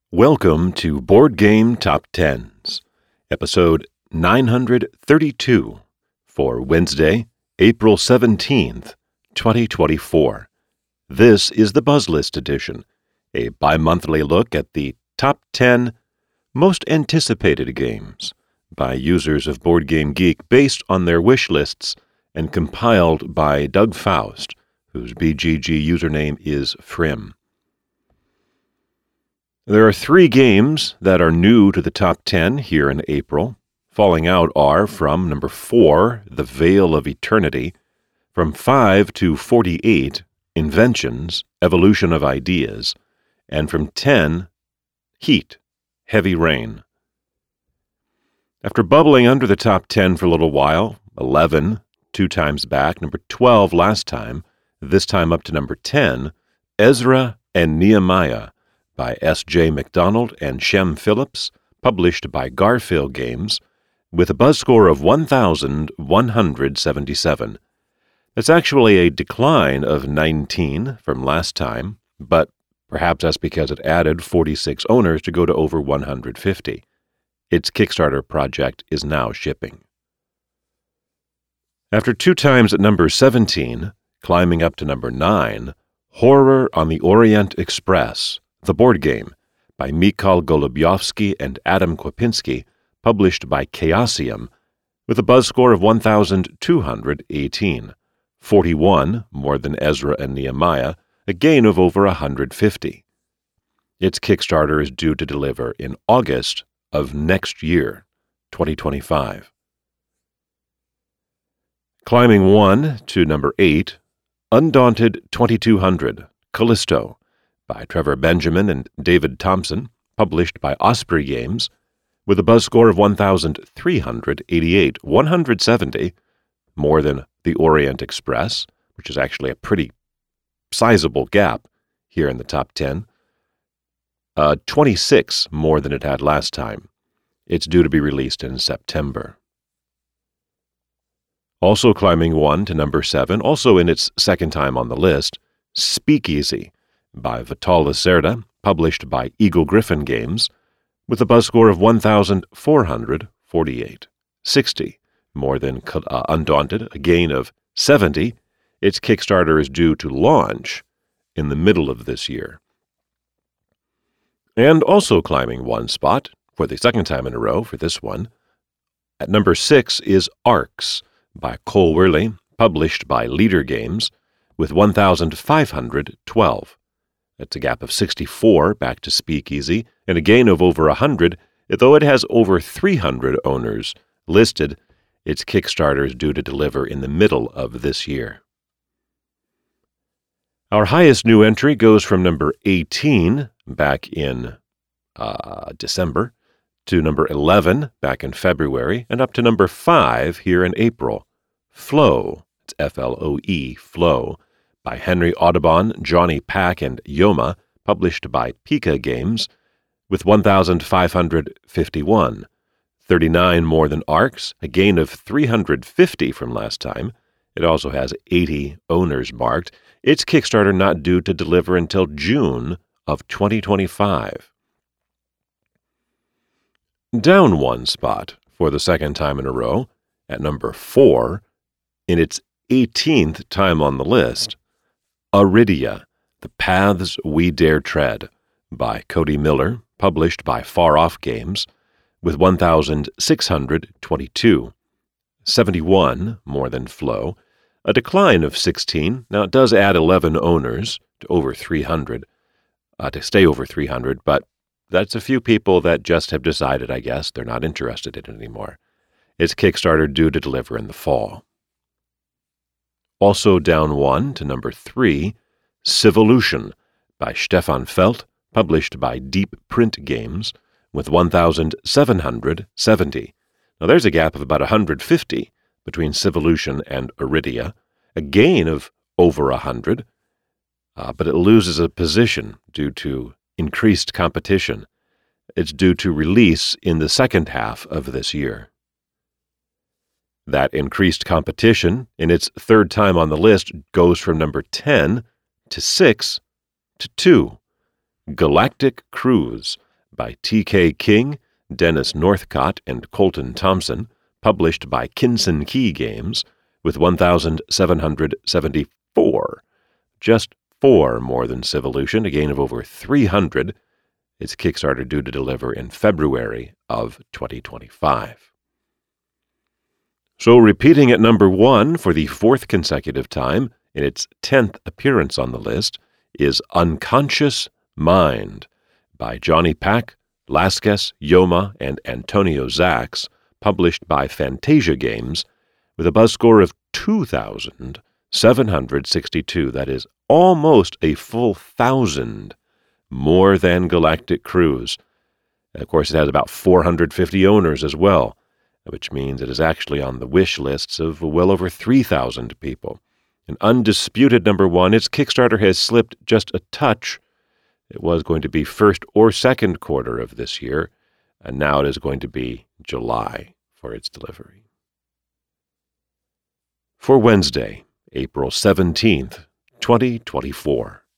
Welcome to Board Game Top Tens, episode 932 for Wednesday, April 17th, 2024. This is the BuzzList edition, a bi-monthly look at the top 10 most anticipated games by users of Board Game Geek based on their wish lists and compiled by Doug Faust, whose BGG username is Frim. There are 3 games that are new to the top 10 here in April. Falling out are from number 4, The Veil of Eternity, from 5 to 48, Inventions, Evolution of Ideas, and from 10, Heat, Heavy Rain. After bubbling under the top 10 for a little while, 11, 2 times back, number 12 last time, this time up to number 10, Ezra and Nehemiah, by S.J. McDonald and Shem Phillips, published by Garphill Games, with a buzz score of 1,177. That's actually a decline of 19 from last time, but perhaps that's because it added 46 owners to go to over 150. Its Kickstarter project is now shipping. After 2 times at number 17, climbing up to number 9, Horror on the Orient Express, the board game, by Mikhail Golubyovsky and Adam Kwapinski, published by Chaosium, with a buzz score of 1,218, 41 more than Ezra and Nehemiah, a gain of over 150. Its Kickstarter is due to deliver in August of next year, 2025. Climbing 1 to number 8, Undaunted 2200, Callisto, by Trevor Benjamin and David Thompson, published by Osprey Games, with a buzz score of 1,388, 170, more than the Orient Express, which is actually a pretty sizable gap here in the top 10, 26 more than it had last time. It's due to be released in September. Also climbing 1 to number 7, also in its second time on the list, Speakeasy, by Vital Lacerda, published by Eagle Gryphon Games, with a buzz score of 1,448, 60, more than Undaunted, a gain of 70. Its Kickstarter is due to launch in the middle of this year. And also climbing 1 spot, for the second time in a row for this one, at number 6 is Arcs, by Cole Wehrle, published by Leader Games, with 1,512. That's a gap of 64 back to Speakeasy, and a gain of over 100, though it has over 300 owners listed. Its Kickstarter is due to deliver in the middle of this year. Our highest new entry goes from number 18 back in December to number 11 back in February, and up to number 5 here in April. Flow, it's F-L-O-E, Flow, by Henry Audubon, Johnny Pack, and Yoma, published by Pika Games, with 1,551, 39 more than Arcs, a gain of 350 from last time. It also has 80 owners marked. Its Kickstarter not due to deliver until June of 2025. Down 1 spot for the second time in a row, at number 4, in its 18th time on the list, Aridia, The Paths We Dare Tread, by Cody Miller, published by Far Off Games, with 1,622, 71 more than Flow, a decline of 16. Now it does add 11 owners to over 300, to stay over 300, but that's a few people that just have decided, I guess, they're not interested in it anymore. Its Kickstarter due to deliver in the fall. Also down 1 to number 3, Civolution, by Stefan Felt, published by Deep Print Games, with 1,770. Now there's a gap of about 150 between Civolution and Aridia, a gain of over 100, but it loses a position due to increased competition. It's due to release in the second half of this year. That increased competition, in its third time on the list, goes from number 10 to 6 to 2. Galactic Cruise, by T.K. King, Dennis Northcott, and Colton Thompson, published by Kinson Key Games, with 1,774. Just 4 more than Civolution, a gain of over 300. Its Kickstarter due to deliver in February of 2025. So repeating at number 1 for the 4th consecutive time, in its 10th appearance on the list, is Unconscious Mind by Johnny Pack, Lasquez, Yoma, and Antonio Zax, published by Fantasia Games, with a buzz score of 2,762. That is almost a full 1,000 more than Galactic Cruise. And of course, it has about 450 owners as well, which means it is actually on the wish lists of well over 3,000 people. An undisputed number 1, its Kickstarter has slipped just a touch. It was going to be first or second quarter of this year, and now it is going to be July for its delivery. For Wednesday, April 17th, 2024.